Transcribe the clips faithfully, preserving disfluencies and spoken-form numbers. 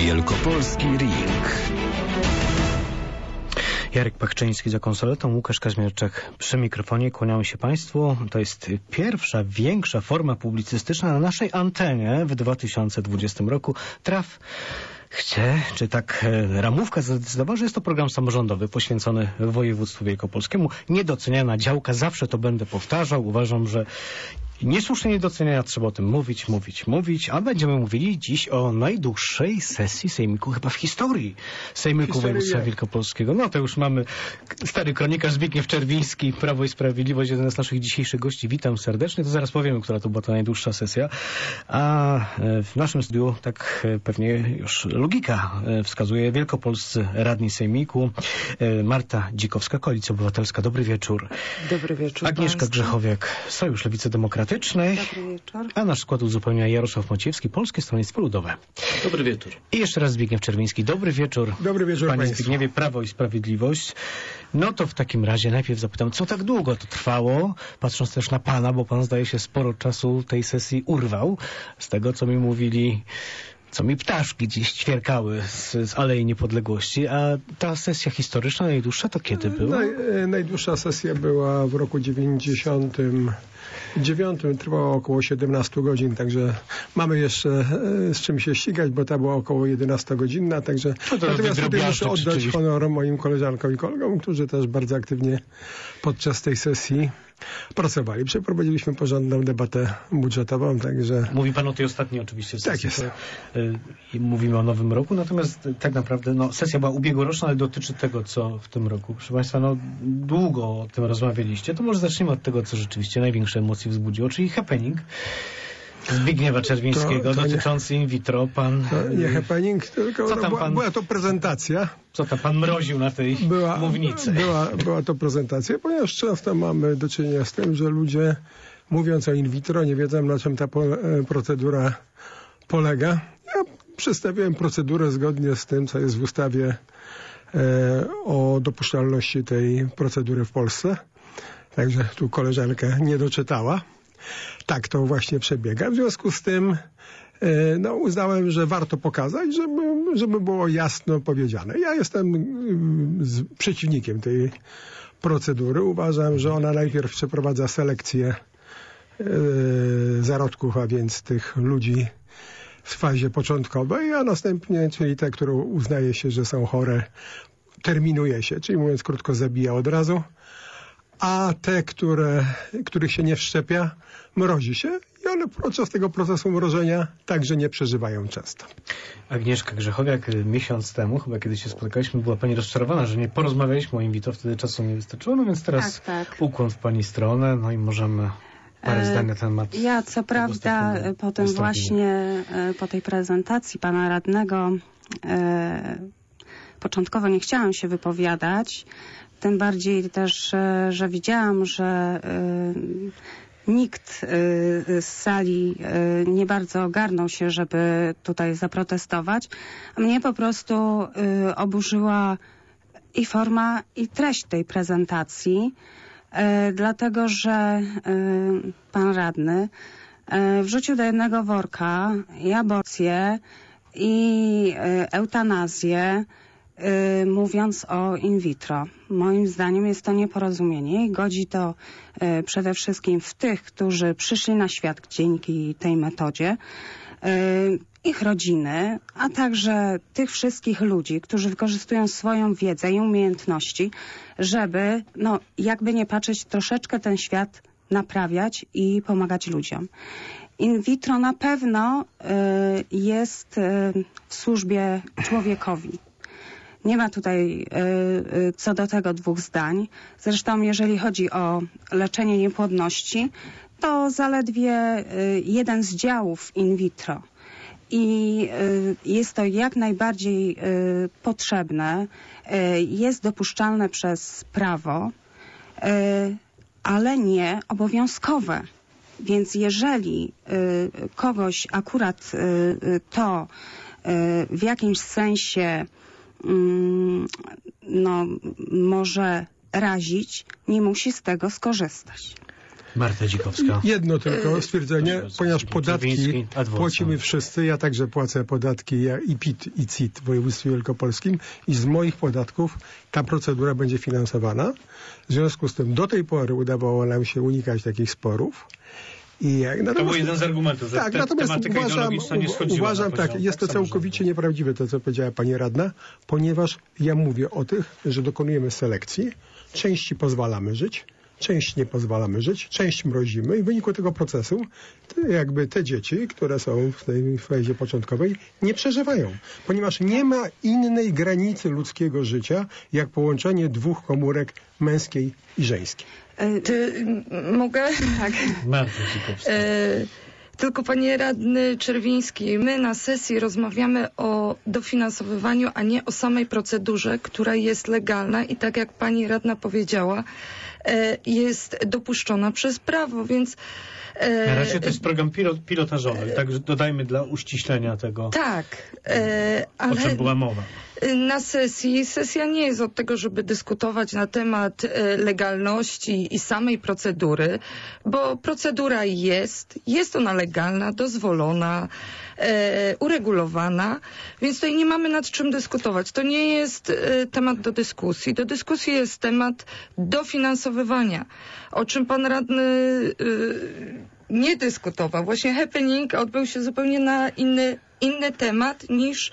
Wielkopolski Ring. Jarek Pachczyński za konsoletą, Łukasz Kaźmierczak przy mikrofonie. Kłaniamy się Państwu. To jest pierwsza, większa forma publicystyczna na naszej antenie w dwa tysiące dwudziestym roku. Traf chcie, czy tak ramówka zadecydowała, że jest to program samorządowy poświęcony województwu wielkopolskiemu. Niedoceniana działka, zawsze to będę powtarzał. Uważam, że niesłusznie niedoceniania, trzeba o tym mówić, mówić, mówić, a będziemy mówili dziś o najdłuższej sesji sejmiku chyba w historii Sejmiku Województwa Wielkopolskiego. No to już mamy stary kronikarz Zbigniew Czerwiński, Prawo i Sprawiedliwość, jeden z naszych dzisiejszych gości. Witam serdecznie, to zaraz powiemy, która to była ta najdłuższa sesja. A w naszym studiu, tak pewnie już logika wskazuje, wielkopolscy radni sejmiku. Marta Dzikowska, Koalicja Obywatelska. Dobry wieczór. Dobry wieczór. Agnieszka Państwu. Grzechowiak, Sojusz Lewicy Demokratycznej. Dobry wieczór. A nasz skład uzupełnia Jarosław Maciejewski, Polskie Stronnictwo Ludowe. Dobry wieczór. I jeszcze raz Zbigniew Czerwiński. Dobry wieczór. Dobry wieczór Panie Państwu. Zbigniewie, Prawo i Sprawiedliwość. No to w takim razie najpierw zapytam, co tak długo to trwało? Patrząc też na Pana, bo Pan zdaje się sporo czasu tej sesji urwał. Z tego, co mi mówili, co mi ptaszki gdzieś ćwierkały z, z Alei Niepodległości. A ta sesja historyczna, najdłuższa, to kiedy była? Naj, najdłuższa sesja była w roku dziewięćdziesiątym dziewiątym, trwała około siedemnaście godzin, także mamy jeszcze e, z czym się ścigać, bo ta była około jedenastogodzinna, także No to natomiast tutaj muszę drobiażdżek oddać rzeczywiście. honor moim koleżankom i kolegom, którzy też bardzo aktywnie podczas tej sesji pracowali. Przeprowadziliśmy porządną debatę budżetową, także... Mówi Pan o tej ostatniej oczywiście sesji. Tak jest. To, y, mówimy o nowym roku, natomiast y, tak naprawdę no, sesja była ubiegłoroczna, ale dotyczy tego, co w tym roku. Proszę Państwa, no długo o tym rozmawialiście. To może zacznijmy od tego, co rzeczywiście największe emocje wzbudziło, czyli happening Zbigniewa Czerwińskiego To- to nie- dotyczący in vitro. Pan, To nie happening, tylko Co no, tam była, pan- była to prezentacja. co tam Pan mroził na tej Była, mównicy? była, była to prezentacja, ponieważ często mamy do czynienia z tym, że ludzie, mówiąc o in vitro, nie wiedzą, na czym ta po, e, procedura polega. Ja przedstawiłem procedurę zgodnie z tym, co jest w ustawie e, o dopuszczalności tej procedury w Polsce. Także tu koleżanka nie doczytała. Tak to właśnie przebiega. W związku z tym e, no, uznałem, że warto pokazać, żeby, żeby było jasno powiedziane. Ja jestem mm, z, przeciwnikiem tej procedury. Uważam, że ona najpierw przeprowadza selekcję e, zarodków, a więc tych ludzi w fazie początkowej, a następnie, czyli te, które uznaje się, że są chore, terminuje się, czyli mówiąc krótko, zabija od razu, a te, które, których się nie wszczepia, mrozi się i one podczas tego procesu mrożenia także nie przeżywają często. Agnieszka Grzechowiak miesiąc temu, chyba kiedy się spotykaliśmy, była Pani rozczarowana, że nie porozmawialiśmy o in vitro, wtedy czasu nie wystarczyło, no więc teraz Tak, tak. ukłon w Pani stronę, no i możemy parę zdań na temat. Ja co prawda tego po tym wystąpienia. właśnie, e, po tej prezentacji pana radnego e, początkowo nie chciałam się wypowiadać, tym bardziej też, e, że widziałam, że e, nikt e, z sali e, nie bardzo ogarnął się, żeby tutaj zaprotestować. A mnie po prostu e, oburzyła i forma, i treść tej prezentacji. E, dlatego, że e, pan radny e, wrzucił do jednego worka i aborcję, i e, eutanazję, e, mówiąc o in vitro. Moim zdaniem jest to nieporozumienie i godzi to e, przede wszystkim w tych, którzy przyszli na świat dzięki tej metodzie, e, ich rodziny, a także tych wszystkich ludzi, którzy wykorzystują swoją wiedzę i umiejętności, żeby, no, jakby nie patrzeć, troszeczkę ten świat naprawiać i pomagać ludziom. In vitro na pewno y, jest y, w służbie człowiekowi. Nie ma tutaj y, y, co do tego dwóch zdań. Zresztą jeżeli chodzi o leczenie niepłodności, to zaledwie y, jeden z działów in vitro. I y, jest to jak najbardziej y, potrzebne, y, jest dopuszczalne przez prawo, y, ale nie obowiązkowe. Więc jeżeli y, kogoś akurat y, y, to y, w jakimś sensie y, no, może razić, nie musi z tego skorzystać. Marta Dzikowska. Jedno tylko stwierdzenie, ponieważ podatki płacimy wszyscy, ja także płacę podatki ja i P I T, i C I T w województwie wielkopolskim i z moich podatków ta procedura będzie finansowana. W związku z tym do tej pory udawało nam się unikać takich sporów. I jak, to był jeden z argumentów, że tak, te, natomiast tematyka uważam, ideologiczna nie schodziła uważam tak, poziom, jest to tak całkowicie nieprawdziwe to, co powiedziała pani radna, ponieważ ja mówię o tych, że dokonujemy selekcji, części pozwalamy żyć, część nie pozwalamy żyć, część mrozimy i w wyniku tego procesu te, jakby te dzieci, które są w tej fazie początkowej, nie przeżywają, ponieważ nie ma innej granicy ludzkiego życia, jak połączenie dwóch komórek męskiej i żeńskiej. Ty, mogę? Tak. E, tylko panie radny Czerwiński, my na sesji rozmawiamy o dofinansowywaniu, a nie o samej procedurze, która jest legalna i tak jak pani radna powiedziała, e, jest dopuszczona przez prawo, więc... Na razie to jest program pilot, pilotażowy, także dodajmy dla uściślenia tego, tak, e, ale o czym była mowa. Na sesji, sesja nie jest od tego, żeby dyskutować na temat e, legalności i samej procedury, bo procedura jest, jest ona legalna, dozwolona, e, uregulowana, więc tutaj nie mamy nad czym dyskutować. To nie jest e, temat do dyskusji. Do dyskusji jest temat dofinansowywania, o czym pan radny e, nie dyskutował. Właśnie happening odbył się zupełnie na inny, inny temat niż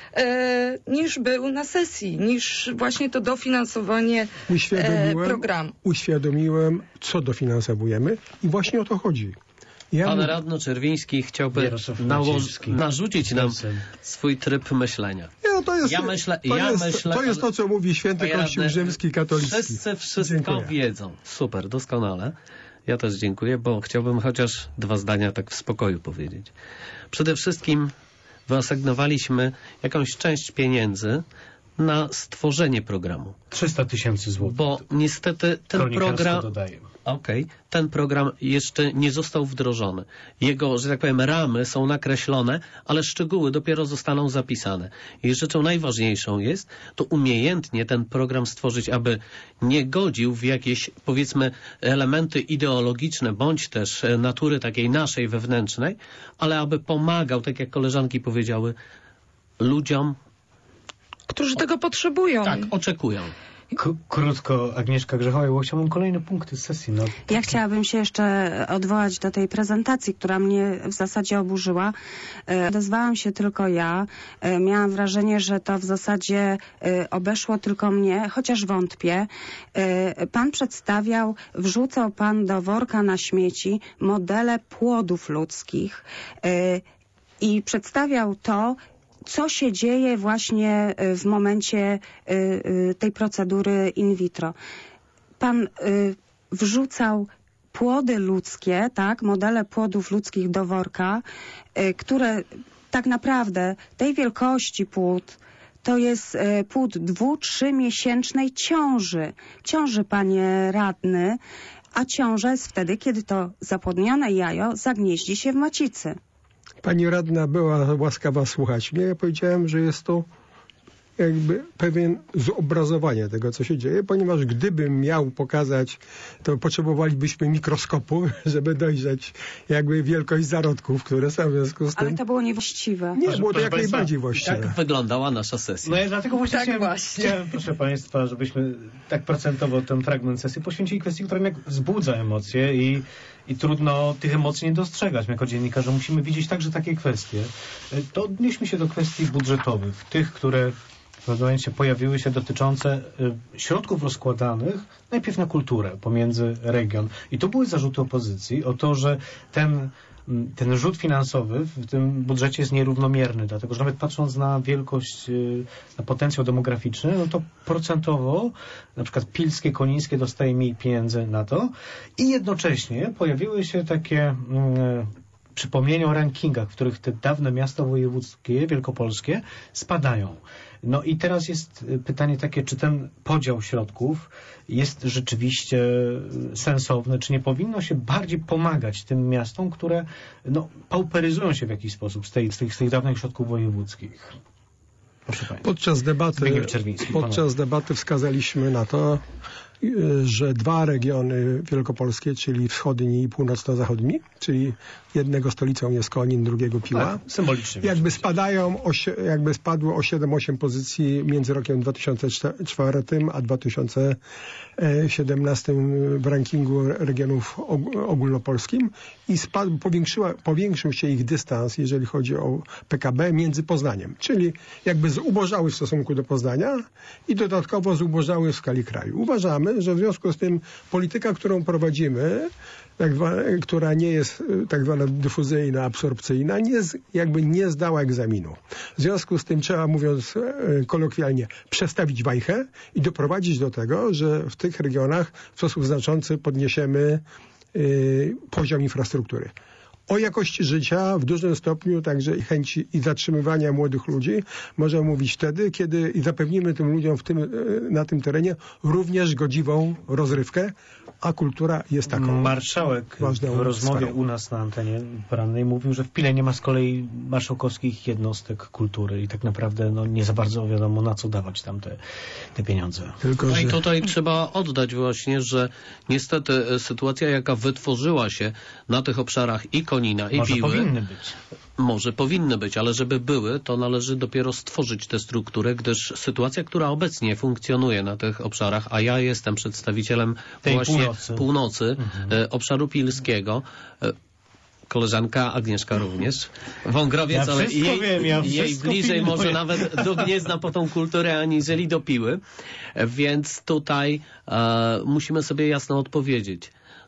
E, niż był na sesji, niż właśnie to dofinansowanie e, programu. Uświadomiłem, co dofinansowujemy i właśnie o to chodzi. Ja Pan mówię... radny Czerwiński chciałby nało- narzucić nam swój tryb myślenia. Ja, to jest, ja myślę, to, ja jest, myślę, to jest to, co mówi święty Kościół rzymski katolicki. Wszyscy wszystko Dziękuję. wiedzą. Super, doskonale. Ja też dziękuję, bo chciałbym chociaż dwa zdania tak w spokoju powiedzieć. Przede wszystkim wyasygnowaliśmy jakąś część pieniędzy na stworzenie programu. trzysta tysięcy złotych. Bo niestety ten program... Okej, okay, ten program jeszcze nie został wdrożony. Jego, że tak powiem, ramy są nakreślone, ale szczegóły dopiero zostaną zapisane. I rzeczą najważniejszą jest to umiejętnie ten program stworzyć, aby nie godził w jakieś, powiedzmy, elementy ideologiczne, bądź też natury takiej naszej wewnętrznej, ale aby pomagał, tak jak koleżanki powiedziały, ludziom, którzy tego potrzebują. Tak, oczekują. K- krótko, Agnieszka Grzechowa, bo chciałbym kolejne punkty z sesji. No. Ja chciałabym się jeszcze odwołać do tej prezentacji, która mnie w zasadzie oburzyła. E, odezwałam się tylko ja. E, miałam wrażenie, że to w zasadzie e, obeszło tylko mnie, chociaż wątpię. E, pan przedstawiał, wrzucał pan do worka na śmieci modele płodów ludzkich e, i przedstawiał to, co się dzieje właśnie w momencie tej procedury in vitro. Pan wrzucał płody ludzkie, tak, modele płodów ludzkich do worka, które tak naprawdę tej wielkości płód to jest płód dwu-, trzymiesięcznej ciąży. Ciąży, panie radny, a ciąża jest wtedy, kiedy to zapłodnione jajo zagnieździ się w macicy. Pani radna była łaskawa słuchać mnie. Ja powiedziałem, że jest to jakby pewien zobrazowanie tego, co się dzieje, ponieważ gdybym miał pokazać, to potrzebowalibyśmy mikroskopu, żeby dojrzeć jakby wielkość zarodków, które są w związku z tym... Ale to było niewłaściwe. Nie, było to jak najbardziej właściwe. Tak wyglądała nasza sesja. No ja dlatego właśnie, tak chciałem, właśnie. chciałem, proszę Państwa, żebyśmy tak procentowo ten fragment sesji poświęcili kwestii, która mnie wzbudza emocje i I trudno tych emocji nie dostrzegać. My jako dziennikarze musimy widzieć także takie kwestie. To odnieśmy się do kwestii budżetowych. Tych, które w pewnym momencie pojawiły się dotyczące środków rozkładanych najpierw na kulturę pomiędzy region. I tu były zarzuty opozycji o to, że ten ten rzut finansowy w tym budżecie jest nierównomierny, dlatego że nawet patrząc na wielkość, na potencjał demograficzny, no to procentowo na przykład Pilskie, Konińskie dostaje mniej pieniędzy na to i jednocześnie pojawiły się takie mm, przypomnienia o rankingach, w których te dawne miasta wojewódzkie, wielkopolskie spadają. No i teraz jest pytanie takie, czy ten podział środków jest rzeczywiście sensowny, czy nie powinno się bardziej pomagać tym miastom, które no, pauperyzują się w jakiś sposób z, tej, z, tych, z tych dawnych środków wojewódzkich. Proszę Państwa. Podczas debaty, podczas debaty wskazaliśmy na to, że dwa regiony wielkopolskie, czyli wschodni i północno-zachodni, czyli jednego stolicą jest Konin, drugiego Piła, tak, symbolicznie jakby spadają, o, jakby spadły o siedem osiem pozycji między rokiem dwa tysiące czwartym a dwa tysiące siedemnastym w rankingu regionów ogólnopolskim i spadł, powiększyła, powiększył się ich dystans, jeżeli chodzi o P K B, między Poznaniem, czyli jakby zubożały w stosunku do Poznania i dodatkowo zubożały w skali kraju. Uważamy, że w związku z tym polityka, którą prowadzimy, tak zwana, która nie jest tak zwana dyfuzyjna, absorpcyjna, nie, jakby nie zdała egzaminu. W związku z tym trzeba, mówiąc kolokwialnie, przestawić wajchę i doprowadzić do tego, że w tych regionach w sposób znaczący podniesiemy y, poziom infrastruktury. O jakości życia w dużym stopniu także i chęci i zatrzymywania młodych ludzi możemy mówić wtedy, kiedy i zapewnimy tym ludziom w tym, na tym terenie również godziwą rozrywkę, a kultura jest taką Marszałek w rozmowie sferą. U nas na antenie porannej mówił, że w Pile nie ma z kolei marszałkowskich jednostek kultury i tak naprawdę no, nie za bardzo wiadomo, na co dawać tam te, te pieniądze. Tylko, no że... i tutaj trzeba oddać właśnie, że niestety sytuacja, jaka wytworzyła się na tych obszarach i Konina, i Może Piły, powinny być. Może powinny być, ale żeby były, to należy dopiero stworzyć tę strukturę, gdyż sytuacja, która obecnie funkcjonuje na tych obszarach, a ja jestem przedstawicielem tej właśnie północy, północy mhm. e, obszaru pilskiego, e, koleżanka Agnieszka również, Wągrowiec, ja ale jej, wiem, ja jej bliżej pilnuję. może nawet do Gniezna po tą kulturę, aniżeli do Piły, więc tutaj e, musimy sobie jasno odpowiedzieć,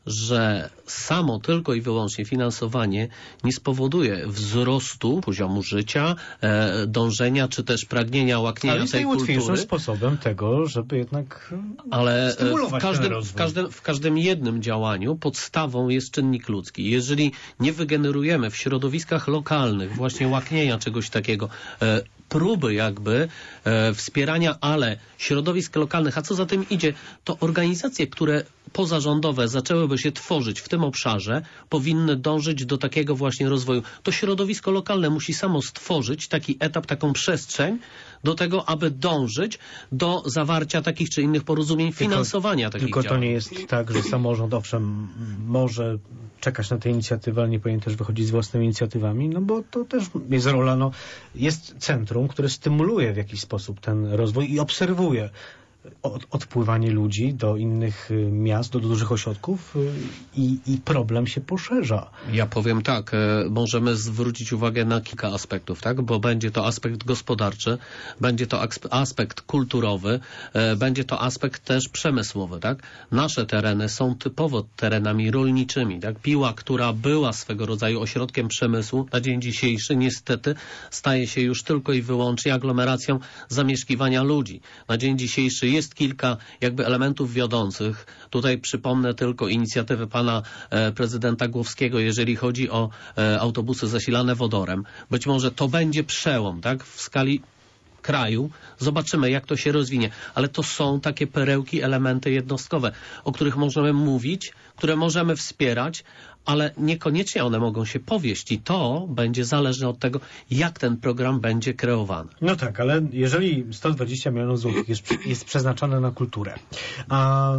że samo tylko i wyłącznie finansowanie nie spowoduje wzrostu poziomu życia, e, dążenia czy też pragnienia łaknienia ale tej jest najłatwiejszym kultury. sposobem tego, żeby jednak Ale stymulować w każdym, ten rozwój. w, każdym, w każdym jednym działaniu podstawą jest czynnik ludzki. Jeżeli nie wygenerujemy w środowiskach lokalnych właśnie łaknienia czegoś takiego, e, próby jakby e, wspierania, ale środowisk lokalnych, a co za tym idzie, to organizacje, które pozarządowe zaczęłyby się tworzyć w tym obszarze, powinny dążyć do takiego właśnie rozwoju. To środowisko lokalne musi samo stworzyć taki etap, taką przestrzeń do tego, aby dążyć do zawarcia takich czy innych porozumień, tylko, finansowania takich Tylko działań. to nie jest tak, że samorząd owszem może czekać na te inicjatywy, ale nie powinien też wychodzić z własnymi inicjatywami, no bo to też jest rola, no jest centrum, które stymuluje w jakiś sposób ten rozwój i obserwuje od, odpływanie ludzi do innych y, miast, do, do dużych ośrodków y, i, i problem się poszerza. Ja powiem tak, e, możemy zwrócić uwagę na kilka aspektów, tak? Bo będzie to aspekt gospodarczy, będzie to aspekt kulturowy, e, będzie to aspekt też przemysłowy, tak? Nasze tereny są typowo terenami rolniczymi, tak? Piła, która była swego rodzaju ośrodkiem przemysłu, na dzień dzisiejszy niestety staje się już tylko i wyłącznie aglomeracją zamieszkiwania ludzi. Na dzień dzisiejszy jest kilka jakby elementów wiodących. Tutaj przypomnę tylko inicjatywę pana e, prezydenta Głowskiego, jeżeli chodzi o e, autobusy zasilane wodorem. Być może to będzie przełom, tak? W skali kraju. Zobaczymy, jak to się rozwinie. Ale to są takie perełki, elementy jednostkowe, o których możemy mówić, które możemy wspierać, ale niekoniecznie one mogą się powieść i to będzie zależne od tego, jak ten program będzie kreowany. No tak, ale jeżeli sto dwadzieścia milionów złotych jest, jest przeznaczone na kulturę, a y,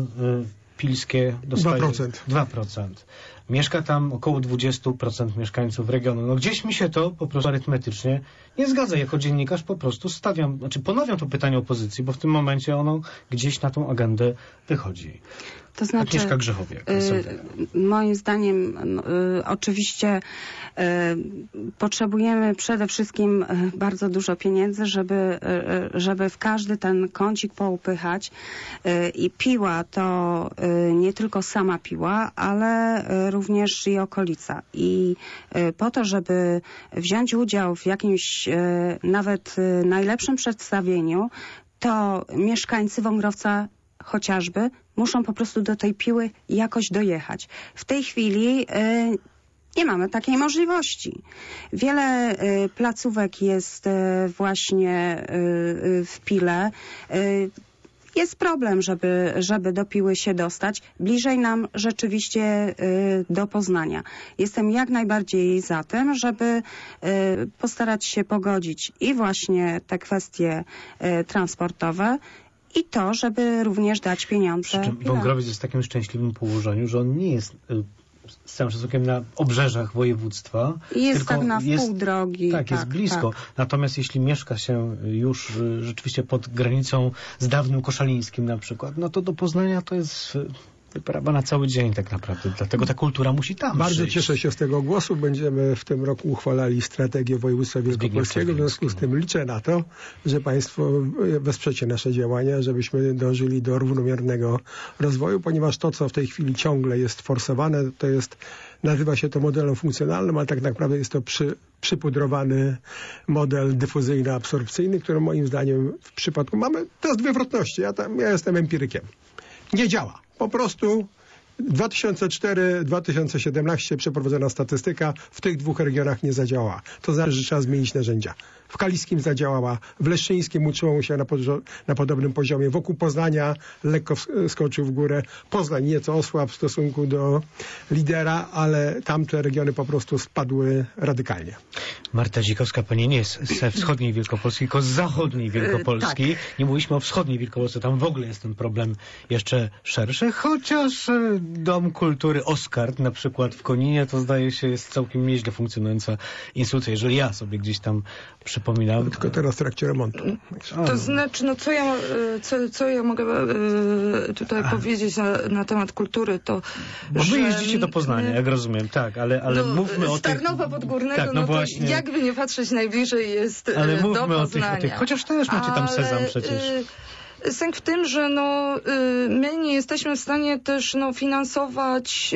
pilskie dostaje dwa procent. dwa procent. Mieszka tam około dwadzieścia procent mieszkańców regionu. No gdzieś mi się to po prostu arytmetycznie nie zgadza. Jako dziennikarz po prostu stawiam, znaczy ponawiam to pytanie opozycji, bo w tym momencie ono gdzieś na tą agendę wychodzi. To znaczy, Agnieszka Grzechowiak. y, moim zdaniem y, oczywiście y, potrzebujemy przede wszystkim y, bardzo dużo pieniędzy, żeby, y, żeby w każdy ten kącik poupychać. Y, I Piła to y, nie tylko sama Piła, ale y, również i okolica. I y, po to, żeby wziąć udział w jakimś y, nawet y, najlepszym przedstawieniu, to mieszkańcy Wągrowca chociażby muszą po prostu do tej Piły jakoś dojechać. W tej chwili y, nie mamy takiej możliwości. Wiele y, placówek jest y, właśnie y, y, w Pile. Y, Jest problem, żeby, żeby do Piły się dostać. Bliżej nam rzeczywiście y, do Poznania. Jestem jak najbardziej za tym, żeby y, postarać się pogodzić i właśnie te kwestie y, transportowe i to, żeby również dać pieniądze. Wągrowiec jest w takim szczęśliwym położeniu, że on nie jest y, z całym szacunkiem na obrzeżach województwa. Jest tylko tak na jest, wpół drogi. Tak, jest tak, blisko. Tak. Natomiast jeśli mieszka się już y, rzeczywiście pod granicą z dawnym Koszalińskim na przykład, no to do Poznania to jest y, wyprawa na cały dzień tak naprawdę. Dlatego ta kultura musi tam Bardzo przyjść. cieszę się z tego głosu. Będziemy w tym roku uchwalali strategię województwa wielkopolskiego. W związku z tym liczę na to, że Państwo wesprzecie nasze działania, żebyśmy dążyli do równomiernego rozwoju, ponieważ to, co w tej chwili ciągle jest forsowane, to jest, nazywa się to modelem funkcjonalnym, ale tak naprawdę jest to przy, przypudrowany model dyfuzyjno-absorpcyjny, który moim zdaniem w przypadku mamy, to jest wywrotności. Ja, tam, ja jestem empirykiem. Nie działa. Po prostu dwa tysiące cztery do dwa tysiące siedemnaście przeprowadzona statystyka w tych dwóch regionach nie zadziałała. To znaczy, że trzeba zmienić narzędzia. W Kaliskim zadziałała, w Leszczyńskim utrzymało się na, pozo- na podobnym poziomie. Wokół Poznania lekko ws- skoczył w górę. Poznań nieco osłabł w stosunku do lidera, ale tamte regiony po prostu spadły radykalnie. Marta Dzikowska, pani nie jest ze wschodniej Wielkopolski, tylko z zachodniej Wielkopolski. Yy, tak. Nie mówiliśmy o wschodniej Wielkopolsce, tam w ogóle jest ten problem jeszcze szerszy, chociaż e, Dom Kultury Oskar na przykład w Koninie to zdaje się jest całkiem nieźle funkcjonująca instytucja, jeżeli ja sobie gdzieś tam przypominam. Tylko teraz w trakcie remontu. To znaczy, no co ja, co, co ja mogę e, tutaj A. powiedzieć na, na temat kultury, to Bo że, wy jeździcie do Poznania, jak rozumiem, tak, ale, ale no, mówmy o z Tarnowa tych... Podgórnego, tak, no, no to właśnie. jakby nie patrzeć, najbliżej jest ale do mówmy Poznania. o tych, o tych, chociaż też macie tam ale, sezam przecież. Y Sęk w tym, że no, y, my nie jesteśmy w stanie też no, finansować,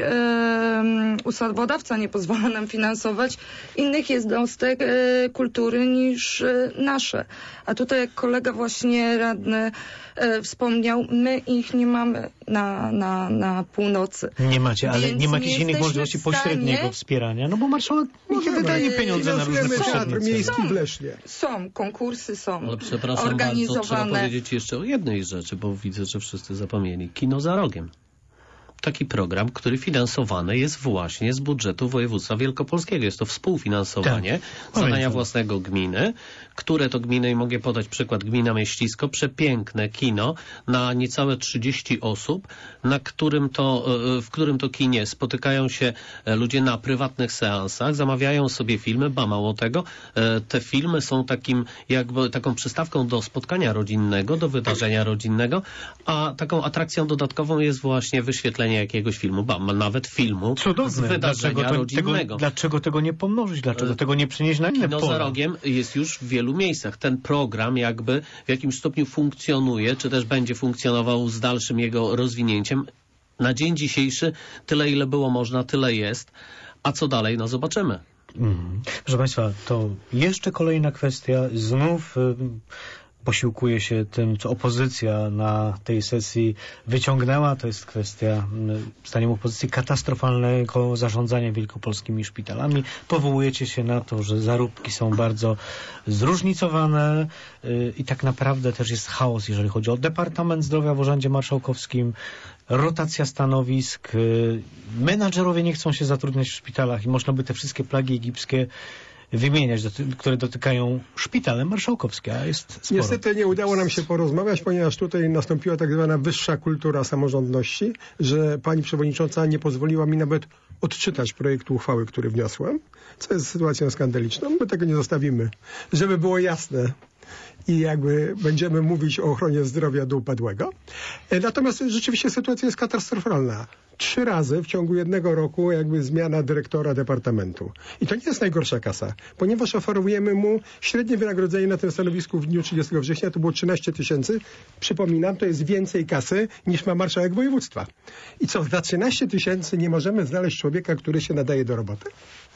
y, ustawodawca nie pozwala nam finansować innych jednostek y, kultury niż y, nasze. A tutaj jak kolega właśnie radny y, wspomniał, my ich nie mamy na, na, na północy. Nie macie, ale Więc nie macie nie innych jesteśmy możliwości w stanie- pośredniego wspierania, no bo marszałek nie wydaje pieniądze na różne Finansujemy potrzebne teatr cele. miejski w Lesznie. Są, konkursy są Ale przepraszam bardzo, trzeba organizowane. powiedzieć jeszcze o jednej rzeczy, bo widzę, że wszyscy zapomnieli. Kino za rogiem. Taki program, który finansowany jest właśnie z budżetu województwa wielkopolskiego. Jest to współfinansowanie Tak, zadania pamiętam. własnego gminy, które to gminy, i mogę podać przykład, gmina Mieścisko, przepiękne kino na niecałe trzydzieści osób, na którym to, w którym to kinie spotykają się ludzie na prywatnych seansach, zamawiają sobie filmy, ba mało tego, te filmy są takim jakby taką przystawką do spotkania rodzinnego, do wydarzenia rodzinnego, a taką atrakcją dodatkową jest właśnie wyświetlenie jakiegoś filmu, ba, nawet filmu Cudowne. z wydarzenia Dlaczego, to, rodzinnego. tego, dlaczego tego nie pomnożyć? Dlaczego tego nie przenieść na inne Kino pola? za rogiem jest już w wielu miejscach. Ten program jakby w jakimś stopniu funkcjonuje, czy też będzie funkcjonował z dalszym jego rozwinięciem. Na dzień dzisiejszy tyle, ile było można, tyle jest. A co dalej? No zobaczymy. Mhm. Proszę Państwa, to jeszcze kolejna kwestia. Znów y, posiłkuje się tym, co opozycja na tej sesji wyciągnęła. To jest kwestia, y, zdaniem opozycji, katastrofalnego zarządzania wielkopolskimi szpitalami. Powołujecie się na to, że zarobki są bardzo zróżnicowane y, i tak naprawdę też jest chaos, jeżeli chodzi o Departament Zdrowia w Urzędzie Marszałkowskim, rotacja stanowisk, y, menadżerowie nie chcą się zatrudniać w szpitalach i można by te wszystkie plagi egipskie wymieniać, doty- które dotykają szpitale marszałkowskie, a jest sporo. Niestety nie udało nam się porozmawiać, ponieważ tutaj nastąpiła tak zwana wyższa kultura samorządności, że pani przewodnicząca nie pozwoliła mi nawet odczytać projektu uchwały, który wniosłem, co jest sytuacją skandaliczną. My tego nie zostawimy. Żeby było jasne, i jakby będziemy mówić o ochronie zdrowia do upadłego. Natomiast rzeczywiście sytuacja jest katastrofalna. Trzy razy w ciągu jednego roku jakby zmiana dyrektora departamentu. I to nie jest najgorsza kasa, ponieważ oferujemy mu średnie wynagrodzenie na tym stanowisku w dniu trzydziestego września to było trzynaście tysięcy. Przypominam, to jest więcej kasy niż ma marszałek województwa. I co, za trzynaście tysięcy nie możemy znaleźć człowieka, który się nadaje do roboty?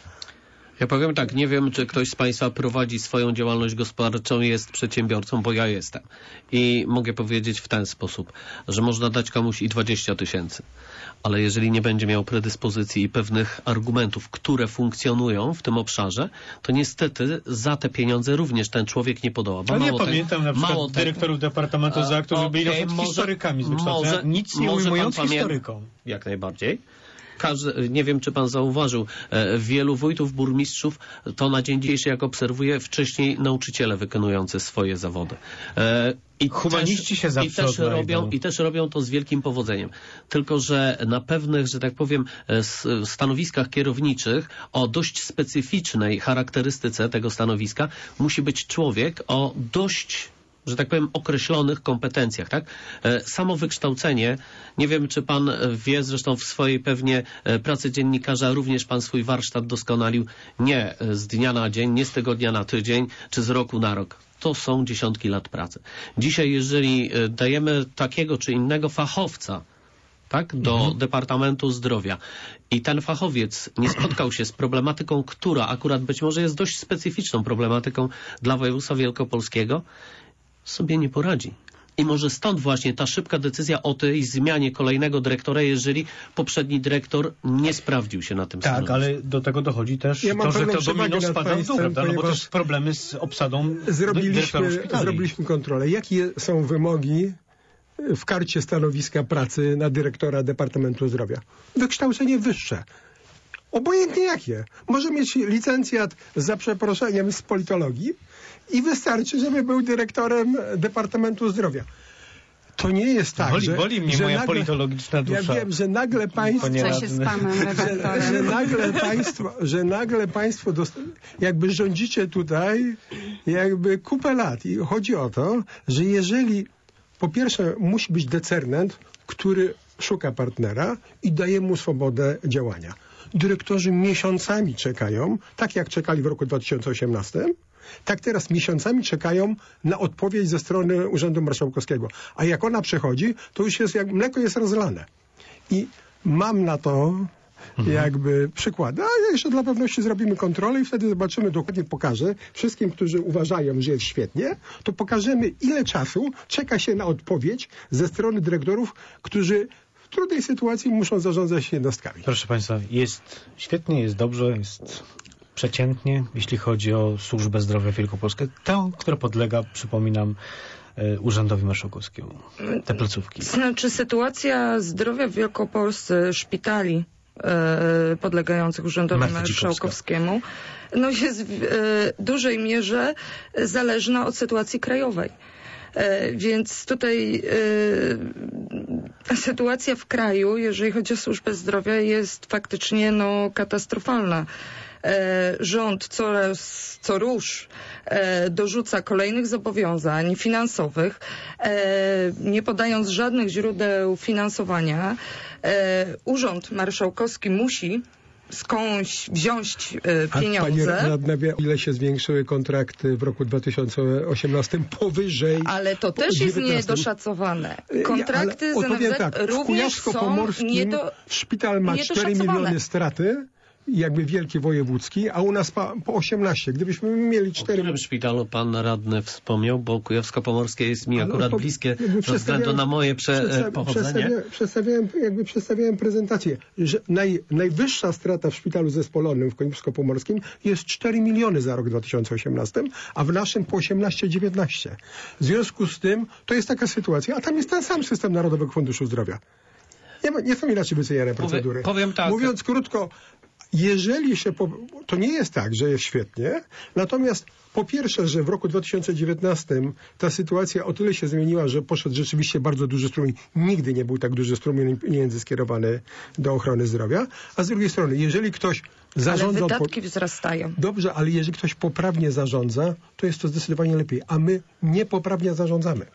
Ja powiem tak, nie wiem, czy ktoś z Państwa prowadzi swoją działalność gospodarczą, jest przedsiębiorcą, bo ja jestem. I mogę powiedzieć w ten sposób, że można dać komuś i dwadzieścia tysięcy. Ale jeżeli nie będzie miał predyspozycji i pewnych argumentów, które funkcjonują w tym obszarze, to niestety za te pieniądze również ten człowiek nie podoła. Bo Ale ja mało pamiętam tego, na przykład mało dyrektorów tego, Departamentu za, którzy okay, byli może, historykami z wykształcenia, może, nic nie może ujmując pan pamię- historykom. Jak najbardziej. Każdy, nie wiem, czy pan zauważył, wielu wójtów, burmistrzów to na dzień dzisiejszy, jak obserwuję, wcześniej nauczyciele wykonujący swoje zawody. I Humaniści też, się zawsze i też odnajdą. robią I też robią to z wielkim powodzeniem. Tylko że na pewnych, że tak powiem, stanowiskach kierowniczych o dość specyficznej charakterystyce tego stanowiska musi być człowiek o dość, że tak powiem, określonych kompetencjach, tak? Samo wykształcenie, nie wiem, czy pan wie, zresztą w swojej pewnie pracy dziennikarza również pan swój warsztat doskonalił nie z dnia na dzień, nie z tygodnia na tydzień, czy z roku na rok. To są dziesiątki lat pracy. Dzisiaj, jeżeli dajemy takiego czy innego fachowca, tak, do mhm. Departamentu Zdrowia i ten fachowiec nie spotkał się z problematyką, która akurat być może jest dość specyficzną problematyką dla województwa wielkopolskiego, sobie nie poradzi. I może stąd właśnie ta szybka decyzja o tej zmianie kolejnego dyrektora, jeżeli poprzedni dyrektor nie sprawdził się na tym Tak, stanowisku. ale do tego dochodzi też Ja to, że to domino spada w dół, prawda? No bo też problemy z obsadą zrobiliśmy, zrobiliśmy kontrolę. Jakie są wymogi w karcie stanowiska pracy na dyrektora Departamentu Zdrowia? Wykształcenie wyższe. Obojętnie jakie. Może mieć licencjat za przeproszeniem z politologii i wystarczy, żeby był dyrektorem Departamentu Zdrowia. To nie jest tak, boli, że... Boli mnie że moja nagle, politologiczna dusza. Ja wiem, że nagle państwo... Co się z panem redaktorem? Że, że nagle państwo, że nagle państwo dost, jakby rządzicie tutaj jakby kupę lat. I chodzi o to, że jeżeli po pierwsze musi być decernent, który szuka partnera i daje mu swobodę działania. Dyrektorzy miesiącami czekają, tak jak czekali w roku dwa tysiące osiemnastym, tak teraz miesiącami czekają na odpowiedź ze strony Urzędu Marszałkowskiego. A jak ona przychodzi, to już jest jak mleko jest rozlane. I mam na to mhm. jakby przykłady. A jeszcze dla pewności zrobimy kontrolę i wtedy zobaczymy, dokładnie pokażę wszystkim, którzy uważają, że jest świetnie, to pokażemy, ile czasu czeka się na odpowiedź ze strony dyrektorów, którzy w trudnej sytuacji muszą zarządzać jednostkami. Proszę państwa, jest świetnie, jest dobrze, jest przeciętnie, jeśli chodzi o służbę zdrowia wielkopolską, tę, która podlega, przypominam, Urzędowi Marszałkowskiemu. Te placówki. Znaczy sytuacja zdrowia w Wielkopolsce, szpitali e, podlegających Urzędowi Marszałkowskiemu, no jest w e, dużej mierze zależna od sytuacji krajowej. E, więc tutaj e, sytuacja w kraju, jeżeli chodzi o służbę zdrowia, jest faktycznie no, katastrofalna. E, rząd coraz, co rusz e, dorzuca kolejnych zobowiązań finansowych, e, nie podając żadnych źródeł finansowania. E, Urząd Marszałkowski musi skądś wziąć e, pieniądze. A pani radna wie, ile się zwiększyły kontrakty w roku dwa tysiące osiemnastym powyżej... Ale to też jest niedoszacowane. Kontrakty ale, z N F Z tak, również są niedo, szpital ma cztery miliony straty, jakby wielki wojewódzki, a u nas po, po osiemnaście. Gdybyśmy mieli cztery... O którym szpitalu pan radny wspomniał, bo Kujawsko-Pomorskie jest mi akurat po, bliskie ze względu na moje prze, pochodzenie. Przedstawia, przedstawiałem, jakby przedstawiałem prezentację, że naj, najwyższa strata w szpitalu zespolonym w Kujawsko-Pomorskim jest cztery miliony za rok dwa tysiące osiemnasty, a w naszym po osiemnaście dziewiętnaście. W związku z tym to jest taka sytuacja, a tam jest ten sam system Narodowego Funduszu Zdrowia. Nie, nie są inaczej wyceniane procedury. Powiem, powiem tak. Mówiąc krótko, jeżeli się... Po, to nie jest tak, że jest świetnie, natomiast po pierwsze, że w roku dwa tysiące dziewiętnastym ta sytuacja o tyle się zmieniła, że poszedł rzeczywiście bardzo duży strumień. Nigdy nie był tak duży strumień pieniędzy skierowany do ochrony zdrowia. A z drugiej strony, jeżeli ktoś zarządza... Ale wydatki wzrastają. Dobrze, ale jeżeli ktoś poprawnie zarządza, to jest to zdecydowanie lepiej. A my niepoprawnie zarządzamy.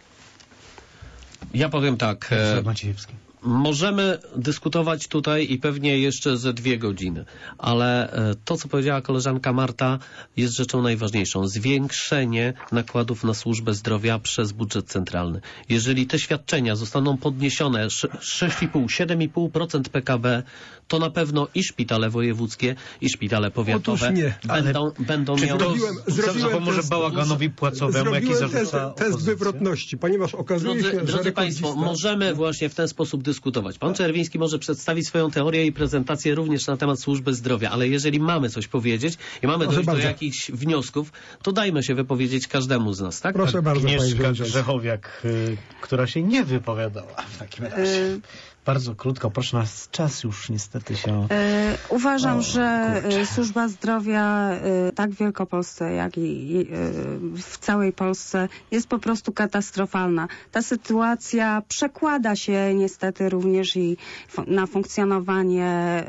Ja powiem tak. Maciejewski. Możemy dyskutować tutaj i pewnie jeszcze ze dwie godziny, ale to, co powiedziała koleżanka Marta, jest rzeczą najważniejszą. Zwiększenie nakładów na służbę zdrowia przez budżet centralny. Jeżeli te świadczenia zostaną podniesione sześć i pół do siedem i pół procent P K B, to na pewno i szpitale wojewódzkie, i szpitale powiatowe Otóż nie. będą, będą Czy miały... Zrobiłem, zrobiłem może test, bałaganowi płacowemu, jaki zarzuca test, test wywrotności, ponieważ okazuje Drodzy, się, że drodzy Państwo, możemy właśnie w ten sposób dyskutować. Pan Czerwiński może przedstawić swoją teorię i prezentację również na temat służby zdrowia, ale jeżeli mamy coś powiedzieć i mamy dojść do jakichś wniosków, to dajmy się wypowiedzieć każdemu z nas, tak? Proszę bardzo, Agnieszka Pani Grzechowiak, y, która się nie wypowiadała w takim razie. Bardzo krótko, proszę nas, czas już niestety się... E, uważam, O, że kurczę. służba zdrowia e, tak w Wielkopolsce, jak i e, w całej Polsce jest po prostu katastrofalna. Ta sytuacja przekłada się niestety również i fu- na funkcjonowanie e,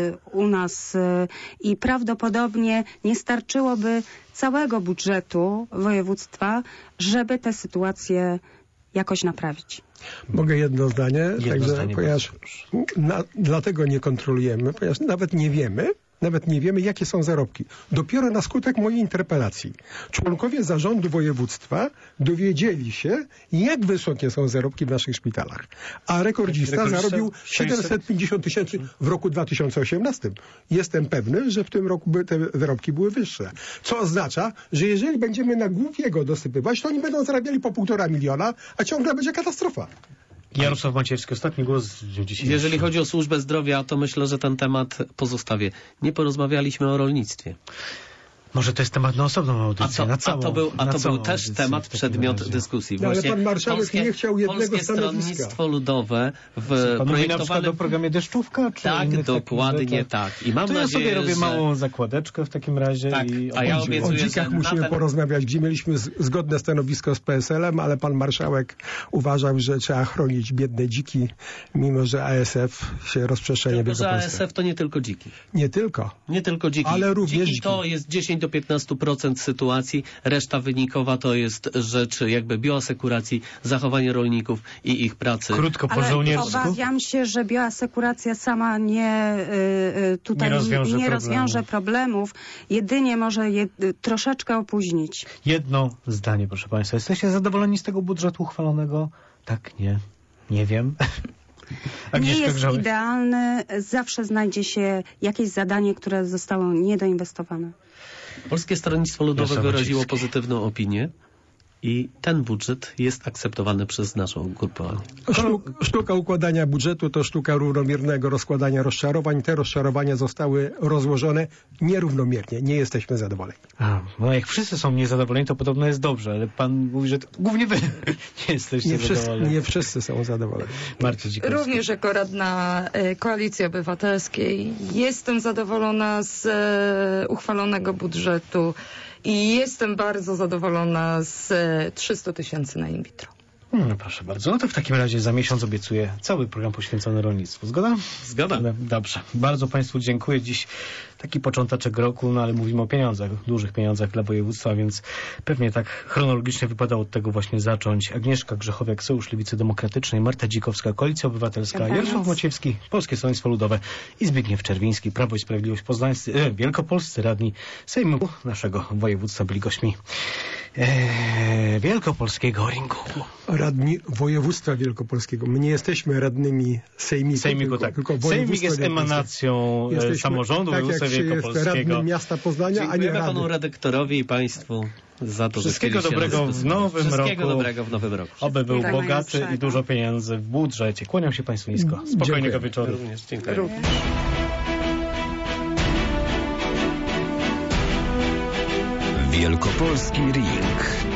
u nas e, i prawdopodobnie nie starczyłoby całego budżetu województwa, żeby tę sytuację jakoś naprawić. Mogę jedno zdanie? Jedno Także, zdanie, ponieważ na, dlatego nie kontrolujemy, ponieważ nawet nie wiemy, nawet nie wiemy, jakie są zarobki. Dopiero na skutek mojej interpelacji członkowie zarządu województwa dowiedzieli się, jak wysokie są zarobki w naszych szpitalach. A rekordzista Rekordzista zarobił siedemset pięćdziesiąt tysięcy w roku dwa tysiące osiemnastym. Jestem pewny, że w tym roku by te zarobki były wyższe. Co oznacza, że jeżeli będziemy na głupiego dosypywać, to oni będą zarabiali po półtora miliona, a ciągle będzie katastrofa. Jarosław Maciejewski, ostatni głos dzisiaj. Jeżeli chodzi o służbę zdrowia, to myślę, że ten temat pozostawię. Nie porozmawialiśmy o rolnictwie. Może to jest temat na osobną audycję, A to, na całą, a to był, a na to całą był też audycję temat, w takim przedmiot razie. dyskusji. No, ale Właśnie pan marszałek polskie, nie chciał jednego Polskie stanowiska. Stronnictwo Ludowe w Pan mówi na przykład o projektowanym... programie Deszczówka? Czy Tak, innych dokładnie takich rzeczach? tak. I mam To ja nadzieję, sobie robię że... małą zakładeczkę w takim razie. Tak, i a ja o- obiecuję, O dzikach że musimy na ten- porozmawiać, gdzie mieliśmy z, zgodne stanowisko z P S L-em, ale pan marszałek uważał, że trzeba chronić biedne dziki, mimo że A S F się rozprzestrzenia w Tylko, że A S Wielkopolsce. F to nie tylko dziki. Nie tylko. Nie tylko dziki. Ale również dziki to dziki. jest dziesięć do piętnastu procent sytuacji, reszta wynikowa to jest rzecz jakby bioasekuracji, zachowanie rolników i ich pracy. Krótko po Ale żołniersku. obawiam się, że bioasekuracja sama nie y, y, tutaj Nie rozwiąże nie problemów. rozwiąże problemów, jedynie może je y, troszeczkę opóźnić. Jedno zdanie, proszę Państwa. Jesteście zadowoleni z tego budżetu uchwalonego? Tak, nie. Nie wiem. Nie Agnieszka jest Grzałek. idealny, zawsze znajdzie się jakieś zadanie, które zostało niedoinwestowane. Polskie Stronnictwo Ludowe Jarosław wyraziło Maciejewski. pozytywną opinię i ten budżet jest akceptowany przez naszą ugrupowanie. Sztuk, sztuka układania budżetu to sztuka równomiernego rozkładania rozczarowań. Te rozczarowania zostały rozłożone nierównomiernie. Nie jesteśmy zadowoleni. A, no jak wszyscy są niezadowoleni, to podobno jest dobrze, ale pan mówi, że to głównie wy nie jesteście Nie wszyscy, zadowoleni. nie wszyscy są zadowoleni. Marta Dzikowska. Również jako radna e, Koalicji Obywatelskiej jestem zadowolona z e, uchwalonego budżetu i jestem bardzo zadowolona z e, trzystu tysięcy na in vitro. No proszę bardzo. No to w takim razie za miesiąc obiecuję cały program poświęcony rolnictwu. Zgoda? Zgoda. No, dobrze. Bardzo Państwu dziękuję. Dziś taki początek roku, no ale mówimy o pieniądzach, dużych pieniądzach dla województwa, więc pewnie tak chronologicznie wypada od tego właśnie zacząć. Agnieszka Grzechowiak, Sojusz Lewicy Demokratycznej, Marta Dzikowska, Koalicja Obywatelska, Dobranoc. Jarosław Maciejewski, Polskie Stronnictwo Ludowe i Zbigniew Czerwiński, Prawo i Sprawiedliwość, poznańscy, e, wielkopolscy radni Sejmu naszego województwa byli gośćmi e, wielkopolskiego ringu. Radni województwa wielkopolskiego. My nie jesteśmy radnymi sejmiku, Sejmiku, tylko, tak. tylko Sejmik województwa jest wielkopolskiego. emanacją e, Jesteśmy, samorządu tak jak województwa się jest wielkopolskiego. radnym miasta Poznania, a nie Dziękujemy rady. panu redaktorowi i państwu za to, że Wszystkiego chcieliście dobrego nas w nowym Wszystkiego roku. dobrego w nowym roku. Oby był Wszystkiego bogaty i najlepszego. dużo pieniędzy w budżecie. Kłaniam się Państwu nisko. Spokojnego Dziękuję. wieczoru. Również dziękuję. Również. Wielkopolski Ring.